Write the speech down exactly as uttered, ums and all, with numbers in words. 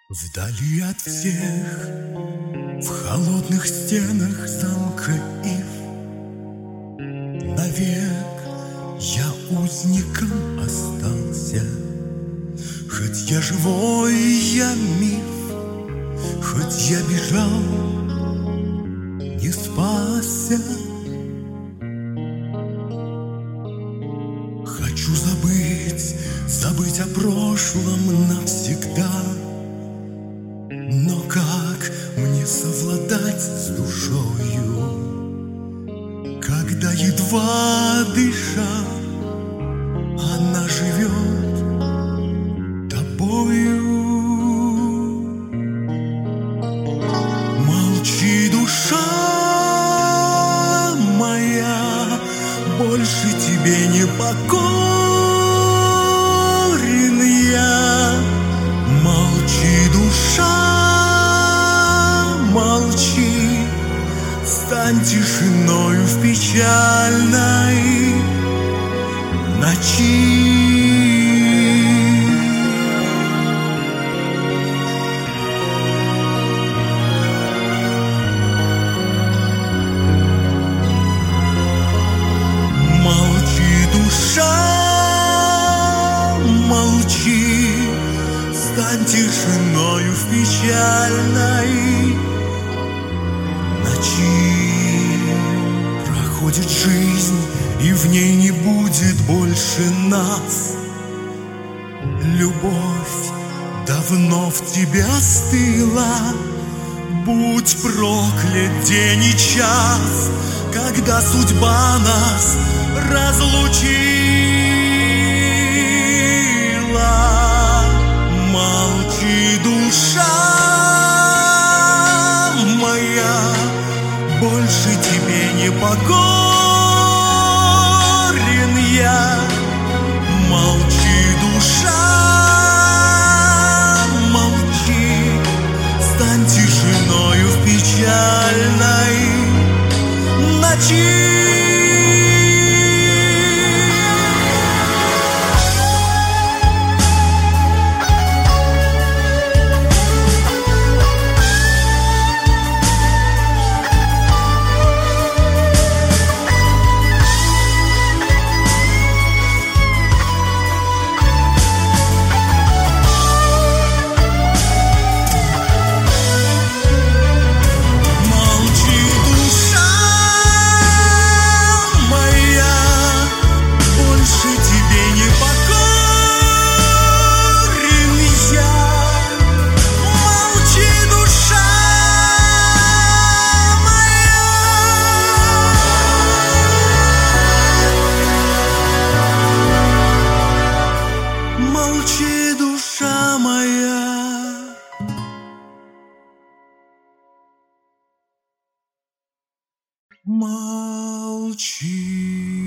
Вдали от всех, в холодных стенах замка Ив, навек я узником остался. Хоть я живой, я миф, хоть я бежал, не спасся. Хочу забыть, забыть о прошлом навсегда. Но как мне совладать с душою, когда едва дыша она живет тобою? Молчи, душа моя, больше тебе не покорен я. Молчи, душа, молчи, стань тишиною в печальной ночи. Молчи, душа, молчи, стань тишиною в печальной ночи. Проходит жизнь, и в ней не будет больше нас. Любовь давно в тебе остыла. Будь проклят день и час, когда судьба нас разлучила. Молчи, душа моя, больше тебе не покорен я. Молчи, душа, молчи, стань тишиною в печальной ночи. Молчи, душа моя. Молчи.